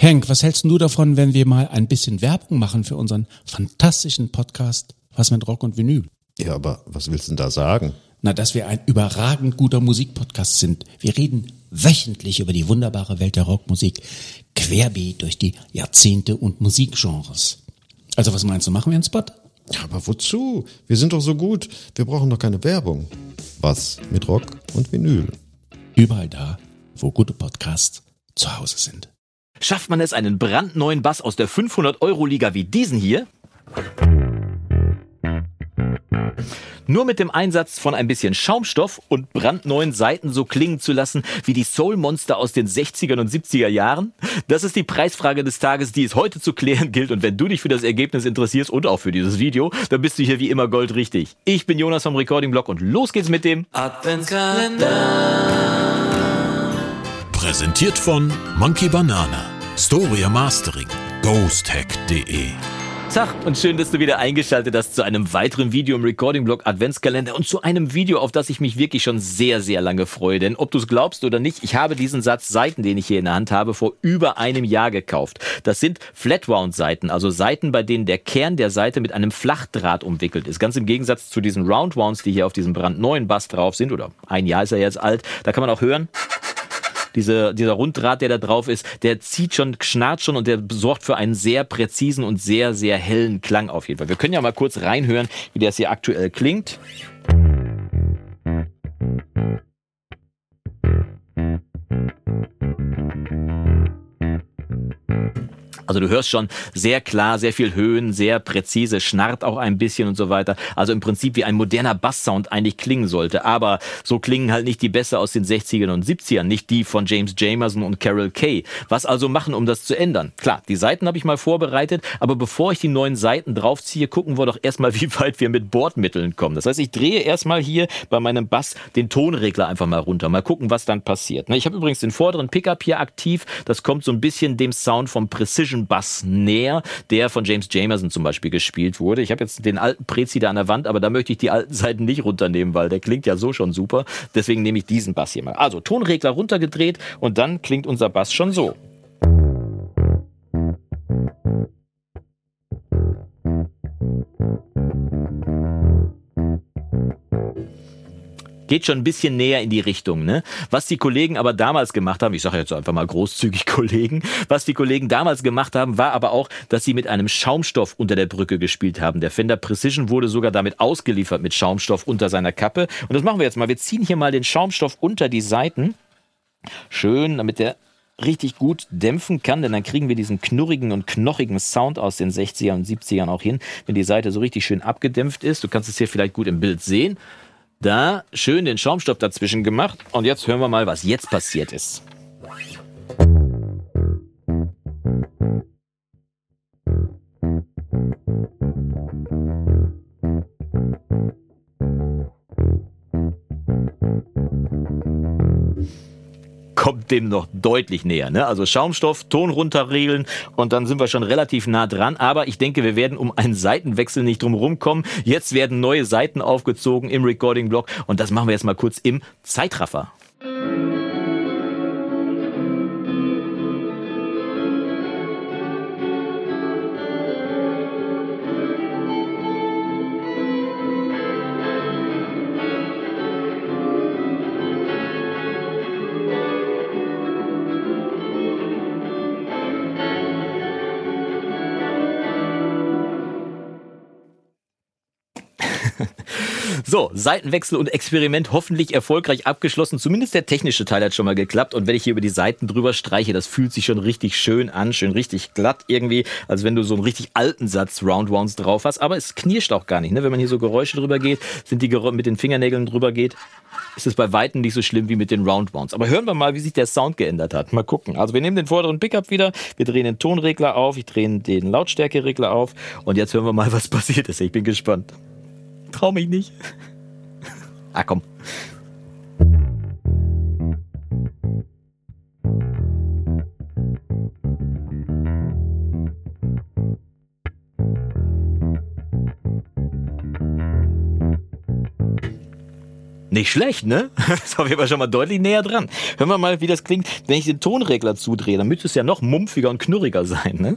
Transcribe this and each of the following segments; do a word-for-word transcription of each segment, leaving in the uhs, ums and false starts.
Henk, was hältst du davon, wenn wir mal ein bisschen Werbung machen für unseren fantastischen Podcast Was mit Rock und Vinyl? Ja, aber was willst du denn da sagen? Na, dass wir ein überragend guter Musikpodcast sind. Wir reden wöchentlich über die wunderbare Welt der Rockmusik, querbeet durch die Jahrzehnte und Musikgenres. Also was meinst du, machen wir einen Spot? Ja, aber wozu? Wir sind doch so gut. Wir brauchen doch keine Werbung. Was mit Rock und Vinyl? Überall da, wo gute Podcasts zu Hause sind. Schafft man es, einen brandneuen Bass aus der fünfhundert-Euro-Liga wie diesen hier nur mit dem Einsatz von ein bisschen Schaumstoff und brandneuen Saiten so klingen zu lassen wie die Soul-Monster aus den sechziger und siebziger Jahren? Das ist die Preisfrage des Tages, die es heute zu klären gilt. Und wenn du dich für das Ergebnis interessierst und auch für dieses Video, dann bist du hier wie immer goldrichtig. Ich bin Jonas vom Recording Blog und los geht's mit dem Adventskalender. Präsentiert von Monkey Banana, Storia Mastering, ghosthack punkt de. Tag und schön, dass du wieder eingeschaltet hast zu einem weiteren Video im Recording-Blog Adventskalender und zu einem Video, auf das ich mich wirklich schon sehr, sehr lange freue. Denn ob du es glaubst oder nicht, ich habe diesen Satz Saiten, den ich hier in der Hand habe, vor über einem Jahr gekauft. Das sind Flat-Wound-Saiten, also Saiten, bei denen der Kern der Saite mit einem Flachdraht umwickelt ist. Ganz im Gegensatz zu diesen Round-Wounds, die hier auf diesem brandneuen Bass drauf sind, oder ein Jahr ist er jetzt alt, da kann man auch hören, Diese, dieser Runddraht, der da drauf ist, der zieht schon, schnarrt schon und der sorgt für einen sehr präzisen und sehr, sehr hellen Klang auf jeden Fall. Wir können ja mal kurz reinhören, wie das hier aktuell klingt. Also du hörst schon sehr klar, sehr viel Höhen, sehr präzise, schnarrt auch ein bisschen und so weiter. Also im Prinzip wie ein moderner Basssound eigentlich klingen sollte. Aber so klingen halt nicht die Bässe aus den sechzigern und siebzigern, nicht die von James Jamerson und Carol Kay. Was also machen, um das zu ändern? Klar, die Saiten habe ich mal vorbereitet, aber bevor ich die neuen Saiten draufziehe, gucken wir doch erstmal, wie weit wir mit Bordmitteln kommen. Das heißt, ich drehe erstmal hier bei meinem Bass den Tonregler einfach mal runter. Mal gucken, was dann passiert. Ich habe übrigens den vorderen Pickup hier aktiv. Das kommt so ein bisschen dem Sound vom Precision Bass näher, der von James Jamerson zum Beispiel gespielt wurde. Ich habe jetzt den alten Prezi da an der Wand, aber da möchte ich die alten Saiten nicht runternehmen, weil der klingt ja so schon super. Deswegen nehme ich diesen Bass hier mal. Also Tonregler runtergedreht und dann klingt unser Bass schon so. Geht schon ein bisschen näher in die Richtung, ne? Was die Kollegen aber damals gemacht haben, ich sage jetzt einfach mal großzügig Kollegen, was die Kollegen damals gemacht haben, war aber auch, dass sie mit einem Schaumstoff unter der Brücke gespielt haben. Der Fender Precision wurde sogar damit ausgeliefert mit Schaumstoff unter seiner Kappe. Und das machen wir jetzt mal. Wir ziehen hier mal den Schaumstoff unter die Saiten. Schön, damit der richtig gut dämpfen kann, denn dann kriegen wir diesen knurrigen und knochigen Sound aus den sechzigern und siebzigern auch hin, wenn die Saite so richtig schön abgedämpft ist. Du kannst es hier vielleicht gut im Bild sehen. Da schön den Schaumstoff dazwischen gemacht und jetzt hören wir mal, was jetzt passiert ist. Kommt dem noch deutlich näher, ne? Also Schaumstoff, Ton runterregeln und dann sind wir schon relativ nah dran. Aber ich denke, wir werden um einen Seitenwechsel nicht drum rumkommen. Jetzt werden neue Saiten aufgezogen im Recording-Blog und das machen wir jetzt mal kurz im Zeitraffer. So, Seitenwechsel und Experiment hoffentlich erfolgreich abgeschlossen. Zumindest der technische Teil hat schon mal geklappt. Und wenn ich hier über die Seiten drüber streiche, das fühlt sich schon richtig schön an, schön richtig glatt irgendwie, als wenn du so einen richtig alten Satz Roundwounds drauf hast. Aber es knirscht auch gar nicht, ne? Wenn man hier so Geräusche drüber geht, sind die Gerä- mit den Fingernägeln drüber geht, ist es bei Weitem nicht so schlimm wie mit den Roundwounds. Aber hören wir mal, wie sich der Sound geändert hat. Mal gucken. Also wir nehmen den vorderen Pickup wieder, wir drehen den Tonregler auf, ich drehe den Lautstärkeregler auf und jetzt hören wir mal, was passiert ist. Ich bin gespannt. Trau mich nicht. Ah, komm. Nicht schlecht, ne? Das ist auf jeden Fall schon mal deutlich näher dran. Hören wir mal, wie das klingt, wenn ich den Tonregler zudrehe. Dann müsste es ja noch mumpfiger und knurriger sein, ne?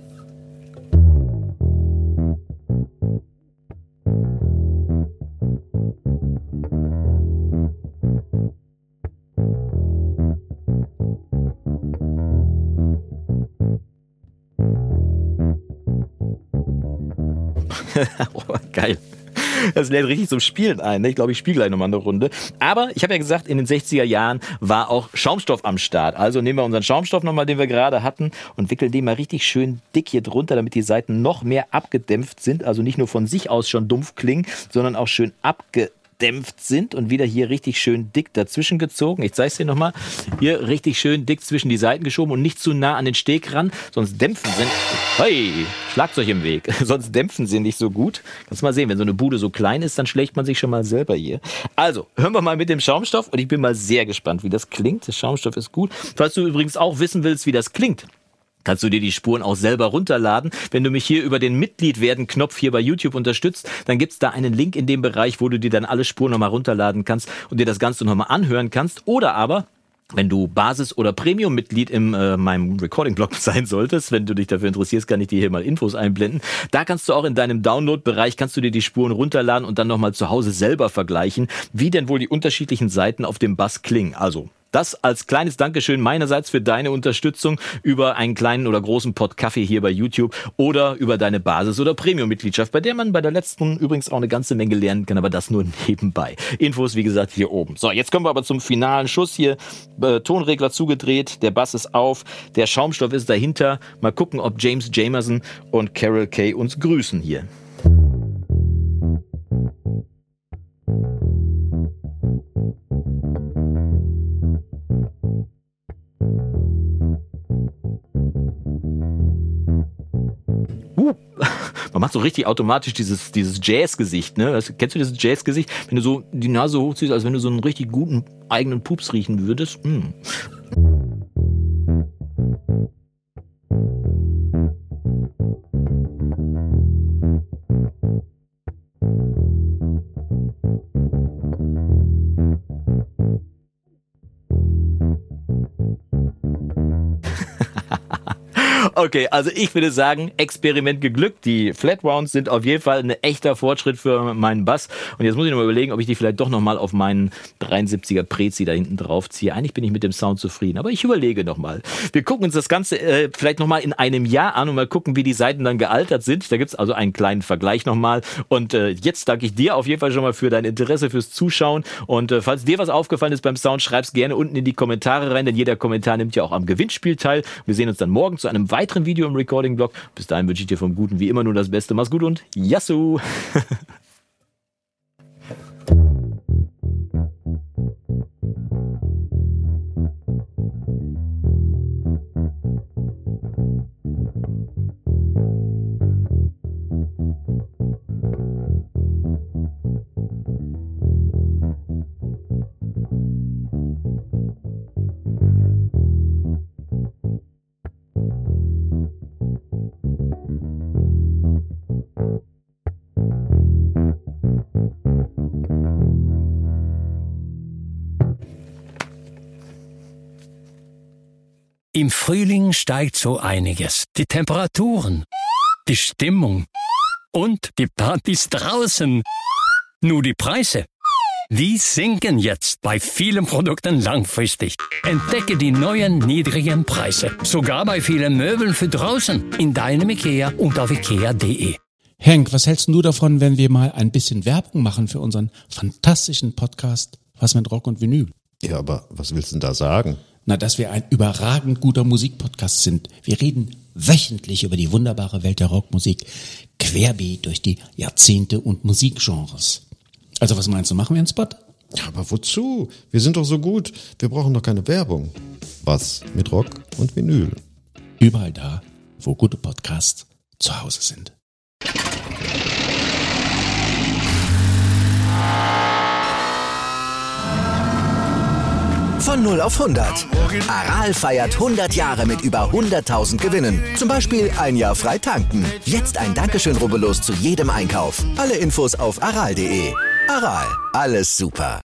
Oh, geil. Das lädt richtig zum Spielen ein. Ne? Ich glaube, ich spiele gleich nochmal eine Runde. Aber ich habe ja gesagt, in den sechziger Jahren war auch Schaumstoff am Start. Also nehmen wir unseren Schaumstoff nochmal, den wir gerade hatten, und wickeln den mal richtig schön dick hier drunter, damit die Seiten noch mehr abgedämpft sind. Also nicht nur von sich aus schon dumpf klingen, sondern auch schön abgedämpft sind und wieder hier richtig schön dick dazwischen gezogen. Ich zeige es dir nochmal. Hier richtig schön dick zwischen die Seiten geschoben und nicht zu nah an den Steg ran, sonst dämpfen sie. Hey, Schlagzeug im Weg. Sonst dämpfen sie nicht so gut. Kannst mal sehen, wenn so eine Bude so klein ist, dann schlägt man sich schon mal selber hier. Also, hören wir mal mit dem Schaumstoff und ich bin mal sehr gespannt, wie das klingt. Der Schaumstoff ist gut. Falls du übrigens auch wissen willst, wie das klingt, kannst du dir die Spuren auch selber runterladen. Wenn du mich hier über den Mitglied-werden-Knopf hier bei YouTube unterstützt, dann gibt's da einen Link in dem Bereich, wo du dir dann alle Spuren nochmal runterladen kannst und dir das Ganze nochmal anhören kannst. Oder aber, wenn du Basis- oder Premium-Mitglied in äh, meinem Recording-Blog sein solltest, wenn du dich dafür interessierst, kann ich dir hier mal Infos einblenden. Da kannst du auch in deinem Download-Bereich, kannst du dir die Spuren runterladen und dann nochmal zu Hause selber vergleichen, wie denn wohl die unterschiedlichen Seiten auf dem Bass klingen. Also, das als kleines Dankeschön meinerseits für deine Unterstützung über einen kleinen oder großen Pott Kaffee hier bei YouTube oder über deine Basis- oder Premium-Mitgliedschaft, bei der man bei der letzten übrigens auch eine ganze Menge lernen kann, aber das nur nebenbei. Infos, wie gesagt, hier oben. So, jetzt kommen wir aber zum finalen Schuss hier. Äh, Tonregler zugedreht, der Bass ist auf, der Schaumstoff ist dahinter. Mal gucken, ob James Jamerson und Carol Kay uns grüßen hier. Uh, man macht so richtig automatisch dieses, dieses Jazz-Gesicht, ne? Das, kennst du dieses Jazz-Gesicht? Wenn du so die Nase hochziehst, als wenn du so einen richtig guten eigenen Pups riechen würdest. Mm. Okay, also ich würde sagen, Experiment geglückt. Die Flat Rounds sind auf jeden Fall ein echter Fortschritt für meinen Bass. Und jetzt muss ich noch mal überlegen, ob ich die vielleicht doch noch mal auf meinen dreiundsiebziger Prezi da hinten drauf ziehe. Eigentlich bin ich mit dem Sound zufrieden, aber ich überlege noch mal. Wir gucken uns das Ganze äh, vielleicht noch mal in einem Jahr an und mal gucken, wie die Seiten dann gealtert sind. Da gibt's also einen kleinen Vergleich noch mal. Und äh, jetzt danke ich dir auf jeden Fall schon mal für dein Interesse, fürs Zuschauen. Und äh, falls dir was aufgefallen ist beim Sound, schreib's gerne unten in die Kommentare rein, denn jeder Kommentar nimmt ja auch am Gewinnspiel teil. Wir sehen uns dann morgen zu einem weiteren Video im Recording-Blog. Bis dahin wünsche ich dir vom Guten wie immer nur das Beste. Mach's gut und Yassou! Im Frühling steigt so einiges. Die Temperaturen, die Stimmung und die Partys draußen. Nur die Preise, die sinken jetzt bei vielen Produkten langfristig. Entdecke die neuen niedrigen Preise, sogar bei vielen Möbeln für draußen, in deinem Ikea und auf ikea punkt de. Henk, was hältst du davon, wenn wir mal ein bisschen Werbung machen für unseren fantastischen Podcast Was mit Rock und Vinyl? Ja, aber was willst du denn da sagen? Na, dass wir ein überragend guter Musikpodcast sind. Wir reden wöchentlich über die wunderbare Welt der Rockmusik, querbeet durch die Jahrzehnte und Musikgenres. Also was meinst du, machen wir einen Spot? Ja, aber wozu? Wir sind doch so gut. Wir brauchen doch keine Werbung. Was mit Rock und Vinyl? Überall da, wo gute Podcasts zu Hause sind. Von null auf hundert. Aral feiert hundert Jahre mit über hunderttausend Gewinnen. Zum Beispiel ein Jahr frei tanken. Jetzt ein Dankeschön, rubbellos zu jedem Einkauf. Alle Infos auf aral punkt de. Aral, alles super.